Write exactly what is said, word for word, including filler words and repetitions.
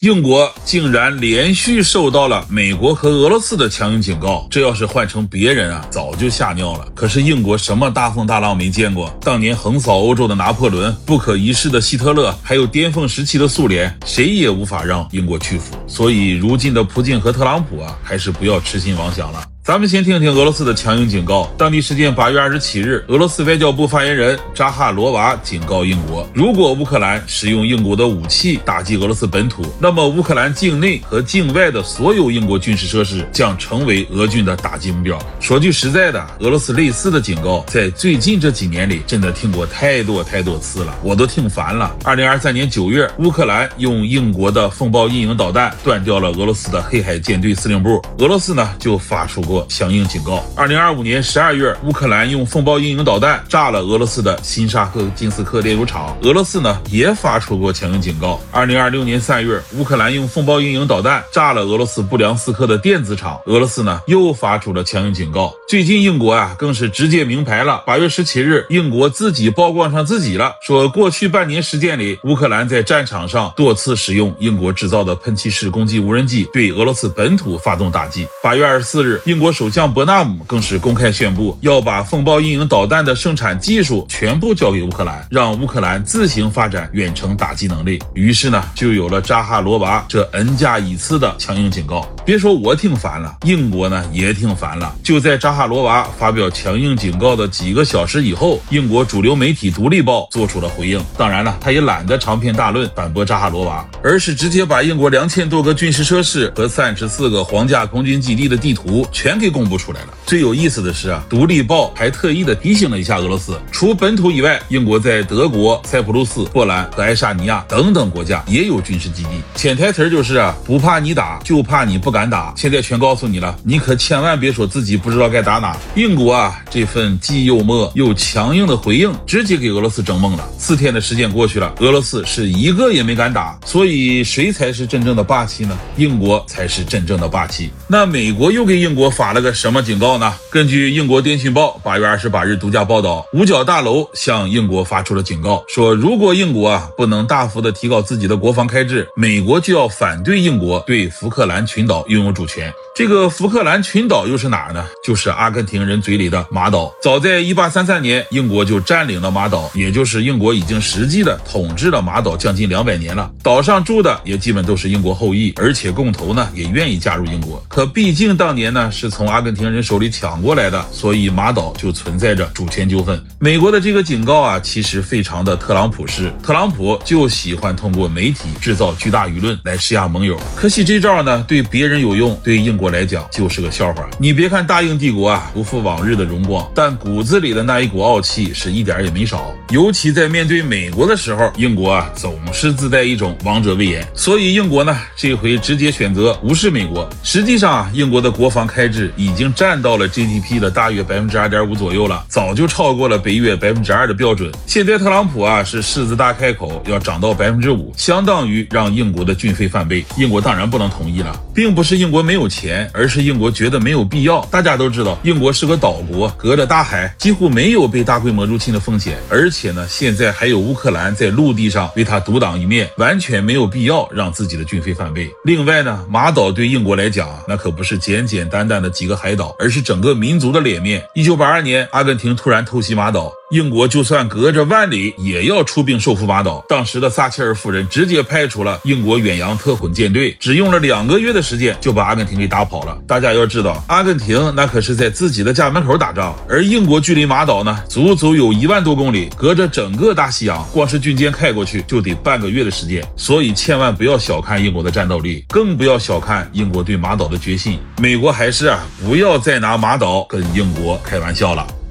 英国竟然连续受到了美国和俄罗斯的强硬警告，这要是换成别人啊，早就吓尿了。可是英国什么大风大浪没见过？当年横扫欧洲的拿破仑，不可一世的希特勒，还有巅峰时期的苏联，谁也无法让英国屈服。所以如今的普京和特朗普啊，还是不要痴心妄想了。咱们先听听俄罗斯的强硬警告。当地时间八月二十七日，俄罗斯外交部发言人扎哈罗娃警告英国，如果乌克兰使用英国的武器打击俄罗斯本土，那么乌克兰境内和境外的所有英国军事设施将成为俄军的打击目标。说句实在的，俄罗斯类似的警告在最近这几年里真的听过太多太多次了，我都听烦了。二零二三年九月，乌克兰用英国的风暴阴影导弹断掉了俄罗斯的黑海舰队司令部，俄罗斯呢就发出过相应警告。二零二五年十二月，乌克兰用风暴阴影导弹炸了俄罗斯的新沙赫金斯克炼油厂，俄罗斯呢也发出过强硬警告。二零二六年三月，乌克兰用风暴阴影导弹炸了俄罗斯布良斯克的电子厂，俄罗斯呢又发出了强硬警告。最近英国啊更是直接明牌了，八月十七日，英国自己曝光上自己了，说过去半年时间里，乌克兰在战场上多次使用英国制造的喷气式攻击无人机对俄罗斯本土发动打击。八月二十四日，英国首相伯纳姆更是公开宣布要把风暴阴影导弹的生产技术全部交给乌克兰，让乌克兰自行发展远程打击能力。于是呢，就有了扎哈罗娃这 N 加一次的强硬警告。别说我听烦了，英国呢也听烦了。就在扎哈罗娃发表强硬警告的几个小时以后，英国主流媒体《独立报》做出了回应。当然了，他也懒得长篇大论反驳扎哈罗娃，而是直接把英国两千多个军事设施和三十四个皇家空军基地的地图全给公布出来了。最有意思的是啊，《独立报》还特意的提醒了一下俄罗斯，除本土以外，英国在德国、塞浦路斯、波兰和爱沙尼亚等等国家也有军事基地。潜台词就是啊，不怕你打，就怕你不敢打。现在全告诉你了，你可千万别说自己不知道该打哪。英国啊，这份既幽默又强硬的回应，直接给俄罗斯整懵了。四天的时间过去了，俄罗斯是一个也没敢打。所以谁才是真正的霸气呢？英国才是真正的霸气。那美国又给英国发了个什么警告呢？根据英国电讯报八月二十八日独家报道，五角大楼向英国发出了警告，说如果英国啊不能大幅的提高自己的国防开支，美国就要反对英国对福克兰群岛拥有主权。这个福克兰群岛又是哪儿呢？就是阿根廷人嘴里的马岛。早在一八三三年，英国就占领了马岛，也就是英国已经实际的统治了马岛将近两百年了。岛上住的也基本都是英国后裔，而且共头呢也愿意加入英国。可毕竟当年呢是从阿根廷人手里抢过来的，所以马岛就存在着主权纠纷。美国的这个警告啊，其实非常的特朗普式，特朗普就喜欢通过媒体制造巨大舆论来施压盟友。可惜这招呢对别人有用，对英国来讲就是个笑话。你别看大英帝国啊不复往日的荣光，但骨子里的那一股傲气是一点也没少。尤其在面对美国的时候，英国啊总是自带一种王者威严。所以英国呢这回直接选择无视美国。实际上啊，英国的国防开支已经占到了 G D P 的大约 百分之二点五 左右了，早就超过了北约 百分之二 的标准。现在特朗普啊是狮子大开口，要涨到 百分之五， 相当于让英国的军费翻倍。英国当然不能同意了，并不是英国没有钱，而是英国觉得没有必要。大家都知道英国是个岛国，隔着大海，几乎没有被大规模入侵的风险，而且呢现在还有乌克兰在陆地上为他独当一面，完全没有必要让自己的军费翻倍。另外呢，马岛对英国来讲那可不是简简单单的几个海岛，而是整个民族的脸面。一九八二年阿根廷突然偷袭马岛，英国就算隔着万里也要出兵收复马岛。当时的撒切尔夫人直接派出了英国远洋特混舰队，只用了两个月的时间就把阿根廷给打跑了。大家要知道，阿根廷那可是在自己的家门口打仗，而英国距离马岛呢足足有一万多公里，隔着整个大西洋，光是军舰开过去就得半个月的时间。所以千万不要小看英国的战斗力，更不要小看英国对马岛的决心。美国还是啊不要再拿马岛跟英国开玩笑了。